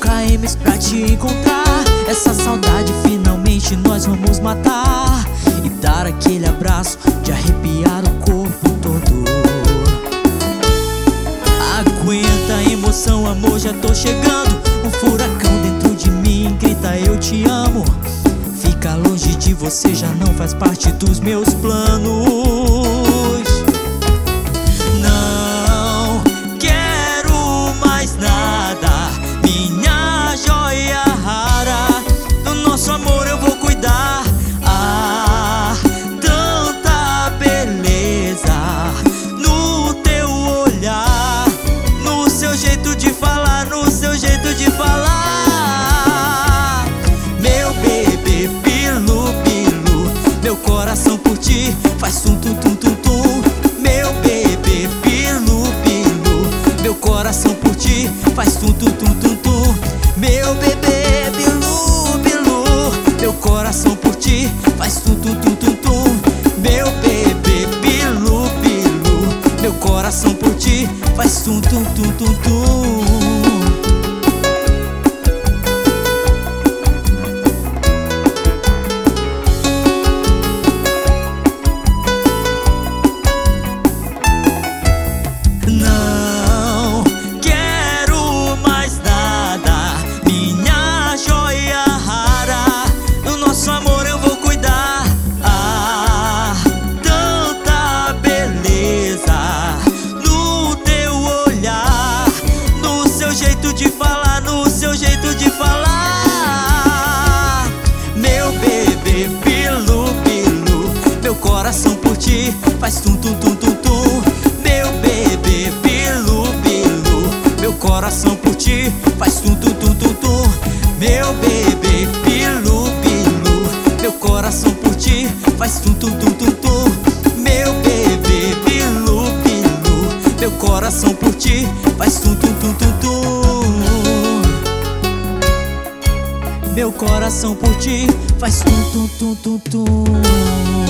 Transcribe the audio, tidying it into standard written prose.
kms pra te encontrar. Essa saudade finalmente nós vamos matar e dar aquele abraço de arrepiar o corpo todo. Aguenta a emoção, amor, já tô chegando. Um furacão dentro de mim grita eu te amo. Ficar longe de você já não faz parte dos meus planos. Não quero mais nada, minha joia rara. Do nosso amor eu vou cuidar. Ah, tanta beleza no teu olhar, no seu jeito de falar, no seu jeito de falar. Meu bebê pilu pilu, meu coração por ti faz tum tum tum tum tum. Meu bebê pilu pilu, meu coração por ti faz tum tum tum tum tum. Meu bebê pilu pilu, meu coração por ti faz tum tum tum tum tum. Meu bebê pilu pilu, meu coração por ti faz tum tum tum tum tum. Não quero mais nada, minha joia rara. Do nosso amor eu vou cuidar. Ah, tanta beleza no teu olhar, no seu jeito de falar, no seu jeito de falar. Meu bebê pilu pilu, meu coração por ti faz tum tum tum tum tum. Meu bebê pilu pilu, meu coração por ti faz tum tum tum tum tum. Meu bebê pilu pilu, meu coração por ti faz tum tum tum tum tum. Meu bebê pilu pilu, meu coração por ti faz tum tum tum tum tum. Meu coração por ti faz tum tum tum tum tum.